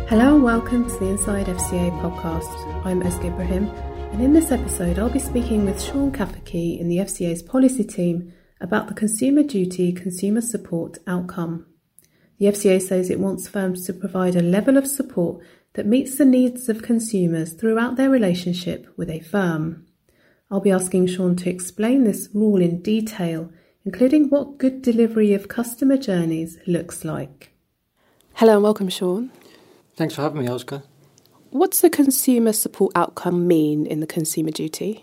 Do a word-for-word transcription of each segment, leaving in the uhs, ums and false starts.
Hello and welcome to the Inside F C A podcast. I'm Özge Ibrahim, and in this episode I'll be speaking with Sean Cafferkey in the F C A's policy team about the Consumer Duty Consumer Support outcome. The F C A says it wants firms to provide a level of support that meets the needs of consumers throughout their relationship with a firm. I'll be asking Sean to explain this rule in detail, including what good delivery of customer journeys looks like. Hello and welcome, Sean. Thanks for having me, Oscar. What's the consumer support outcome mean in the Consumer Duty?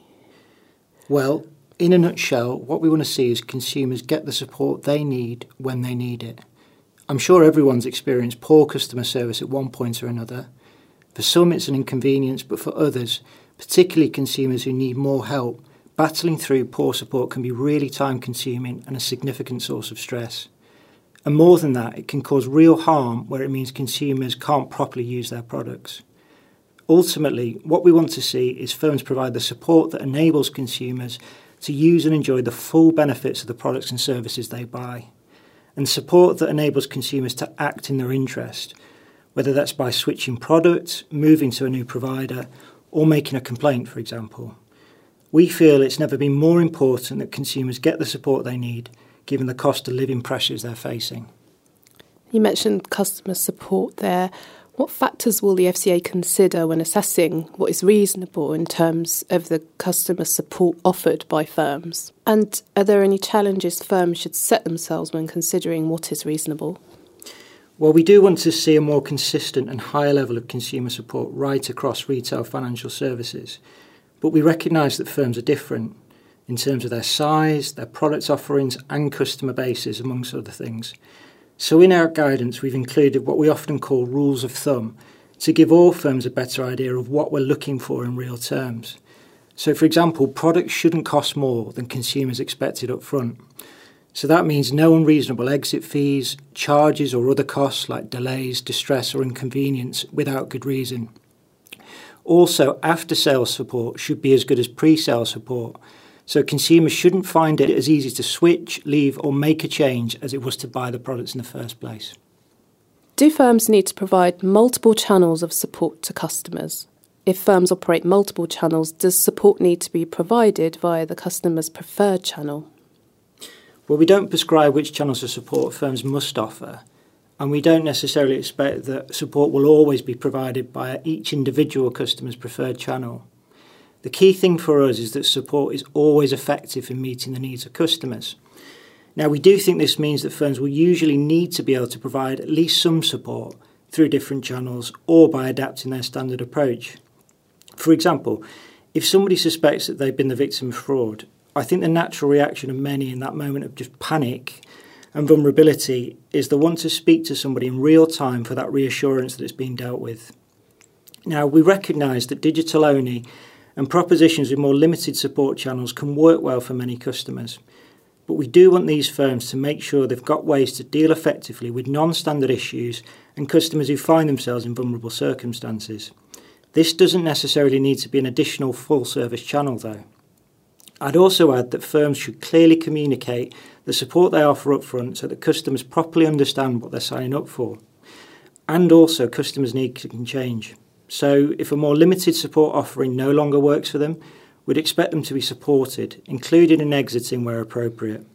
Well, in a nutshell, what we want to see is consumers get the support they need when they need it. I'm sure everyone's experienced poor customer service at one point or another. For some it's an inconvenience, but for others, particularly consumers who need more help, battling through poor support can be really time-consuming and a significant source of stress. And more than that, it can cause real harm where it means consumers can't properly use their products. Ultimately, what we want to see is firms provide the support that enables consumers to use and enjoy the full benefits of the products and services they buy, and support that enables consumers to act in their interest, whether that's by switching products, moving to a new provider, or making a complaint, for example. We feel it's never been more important that consumers get the support they need, given the cost of living pressures they're facing. You mentioned customer support there. What factors will the F C A consider when assessing what is reasonable in terms of the customer support offered by firms? And are there any challenges firms should set themselves when considering what is reasonable? Well, we do want to see a more consistent and higher level of consumer support right across retail financial services. But we recognise that firms are different in terms of their size, their product offerings and customer bases, amongst other things. So in our guidance, we've included what we often call rules of thumb to give all firms a better idea of what we're looking for in real terms. So, for example, products shouldn't cost more than consumers expected up front. So that means no unreasonable exit fees, charges or other costs like delays, distress or inconvenience without good reason. Also, after-sales support should be as good as pre-sale support. So consumers shouldn't find it as easy to switch, leave or make a change as it was to buy the products in the first place. Do firms need to provide multiple channels of support to customers? If firms operate multiple channels, does support need to be provided via the customer's preferred channel? Well, we don't prescribe which channels of support firms must offer, and we don't necessarily expect that support will always be provided by each individual customer's preferred channel. The key thing for us is that support is always effective in meeting the needs of customers. Now, we do think this means that firms will usually need to be able to provide at least some support through different channels or by adapting their standard approach. For example, if somebody suspects that they've been the victim of fraud, I think the natural reaction of many in that moment of just panic and vulnerability is the want to speak to somebody in real time for that reassurance that it's being dealt with. Now, we recognise that digital only and propositions with more limited support channels can work well for many customers. But we do want these firms to make sure they've got ways to deal effectively with non-standard issues and customers who find themselves in vulnerable circumstances. This doesn't necessarily need to be an additional full-service channel, though. I'd also add that firms should clearly communicate the support they offer up front so that customers properly understand what they're signing up for. And also, customers' needs can change. So if a more limited support offering no longer works for them, we'd expect them to be supported, including in exiting where appropriate.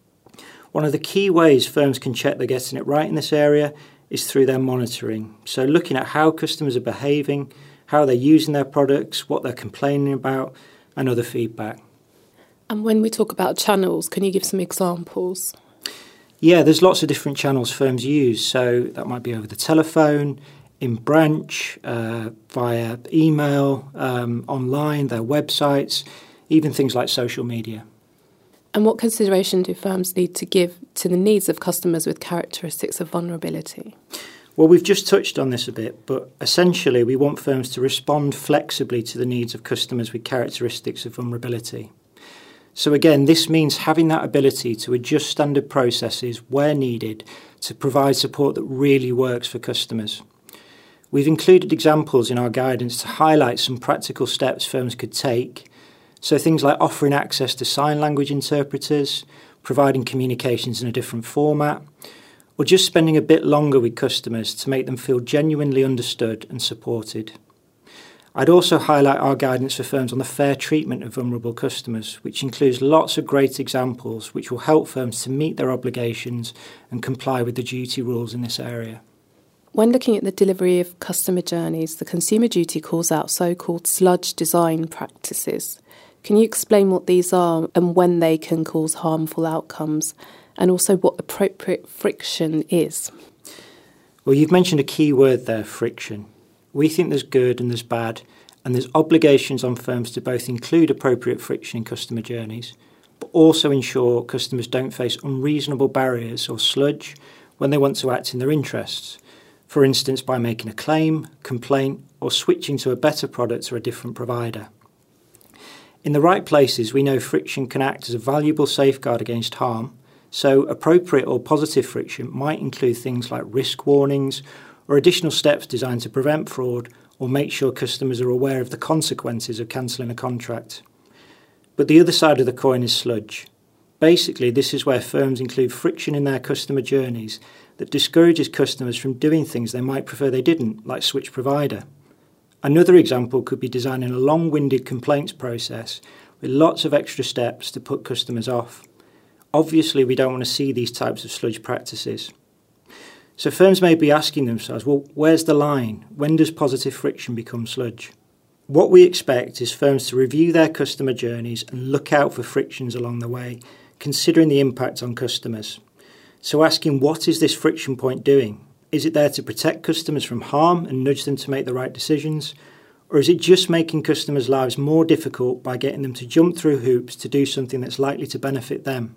One of the key ways firms can check they're getting it right in this area is through their monitoring. So looking at how customers are behaving, how they're using their products, what they're complaining about, and other feedback. And when we talk about channels, can you give some examples? Yeah, there's lots of different channels firms use. So that might be over the telephone, in branch, uh, via email, um, online, their websites, even things like social media. And what consideration do firms need to give to the needs of customers with characteristics of vulnerability? Well, we've just touched on this a bit, but essentially we want firms to respond flexibly to the needs of customers with characteristics of vulnerability. So again, this means having that ability to adjust standard processes where needed to provide support that really works for customers. We've included examples in our guidance to highlight some practical steps firms could take. So things like offering access to sign language interpreters, providing communications in a different format, or just spending a bit longer with customers to make them feel genuinely understood and supported. I'd also highlight our guidance for firms on the fair treatment of vulnerable customers, which includes lots of great examples which will help firms to meet their obligations and comply with the duty rules in this area. When looking at the delivery of customer journeys, the Consumer Duty calls out so-called sludge design practices. Can you explain what these are and when they can cause harmful outcomes, and also what appropriate friction is? Well, you've mentioned a key word there, friction. We think there's good and there's bad, and there's obligations on firms to both include appropriate friction in customer journeys, but also ensure customers don't face unreasonable barriers or sludge when they want to act in their interests, for instance by making a claim, complaint, or switching to a better product or a different provider. In the right places, we know friction can act as a valuable safeguard against harm, so appropriate or positive friction might include things like risk warnings or additional steps designed to prevent fraud or make sure customers are aware of the consequences of cancelling a contract. But the other side of the coin is sludge. Basically, this is where firms include friction in their customer journeys that discourages customers from doing things they might prefer they didn't, like switch provider. Another example could be designing a long-winded complaints process with lots of extra steps to put customers off. Obviously, we don't want to see these types of sludge practices. So firms may be asking themselves, well, where's the line? When does positive friction become sludge? What we expect is firms to review their customer journeys and look out for frictions along the way, considering the impact on customers. So asking, what is this friction point doing? Is it there to protect customers from harm and nudge them to make the right decisions? Or is it just making customers' lives more difficult by getting them to jump through hoops to do something that's likely to benefit them?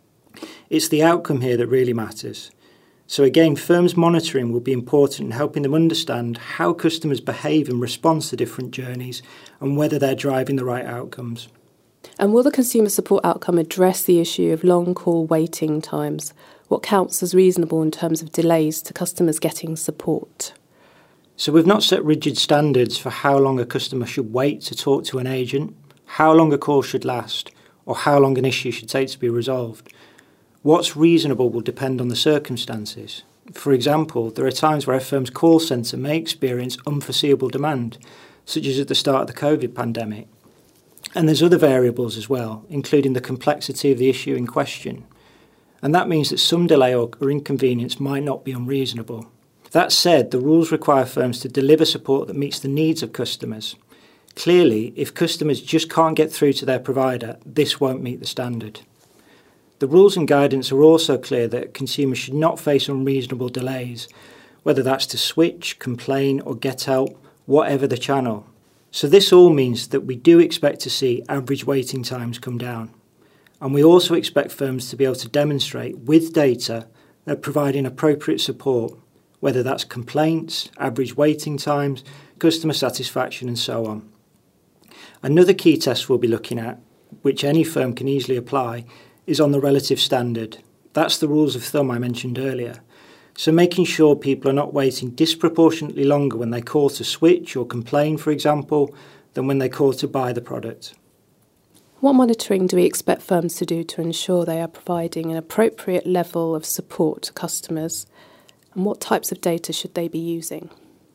It's the outcome here that really matters. So again, firms' monitoring will be important in helping them understand how customers behave and respond to different journeys and whether they're driving the right outcomes. And will the consumer support outcome address the issue of long call waiting times? What counts as reasonable in terms of delays to customers getting support? So we've not set rigid standards for how long a customer should wait to talk to an agent, how long a call should last, or how long an issue should take to be resolved. What's reasonable will depend on the circumstances. For example, there are times where a firm's call centre may experience unforeseeable demand, such as at the start of the COVID pandemic. And there's other variables as well, including the complexity of the issue in question. And that means that some delay or, or inconvenience might not be unreasonable. That said, the rules require firms to deliver support that meets the needs of customers. Clearly, if customers just can't get through to their provider, this won't meet the standard. The rules and guidance are also clear that consumers should not face unreasonable delays, whether that's to switch, complain or get help, whatever the channel. So this all means that we do expect to see average waiting times come down. And we also expect firms to be able to demonstrate with data that providing appropriate support, whether that's complaints, average waiting times, customer satisfaction and so on. Another key test we'll be looking at, which any firm can easily apply, is on the relative standard. That's the rules of thumb I mentioned earlier. So making sure people are not waiting disproportionately longer when they call to switch or complain, for example, than when they call to buy the product. What monitoring do we expect firms to do to ensure they are providing an appropriate level of support to customers? And what types of data should they be using?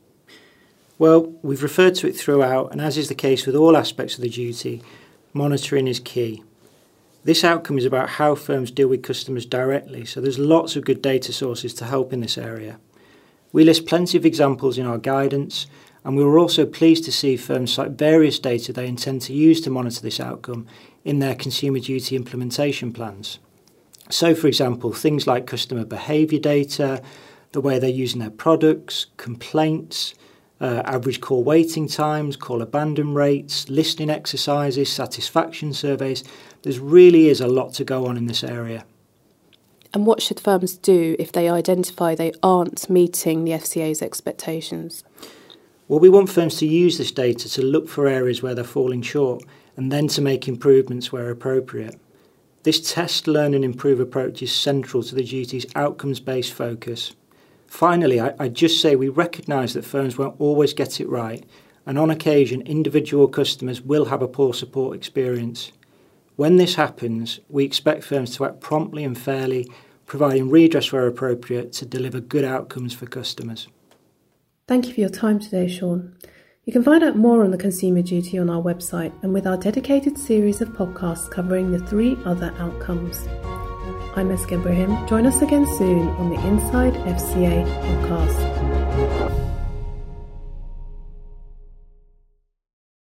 Well, we've referred to it throughout, and as is the case with all aspects of the duty, monitoring is key. This outcome is about how firms deal with customers directly, so there's lots of good data sources to help in this area. We list plenty of examples in our guidance, and we were also pleased to see firms cite various data they intend to use to monitor this outcome in their consumer duty implementation plans. So, for example, things like customer behaviour data, the way they're using their products, complaints, uh, average call waiting times, call abandon rates, listening exercises, satisfaction surveys. There really is a lot to go on in this area. And what should firms do if they identify they aren't meeting the F C A's expectations? Well, we want firms to use this data to look for areas where they're falling short and then to make improvements where appropriate. This test, learn and improve approach is central to the duty's outcomes-based focus. Finally, I, I'd just say we recognise that firms won't always get it right, and on occasion individual customers will have a poor support experience. When this happens, we expect firms to act promptly and fairly, providing redress where appropriate to deliver good outcomes for customers. Thank you for your time today, Sean. You can find out more on the Consumer Duty on our website and with our dedicated series of podcasts covering the three other outcomes. I'm Eske Ibrahim. Join us again soon on the Inside F C A podcast.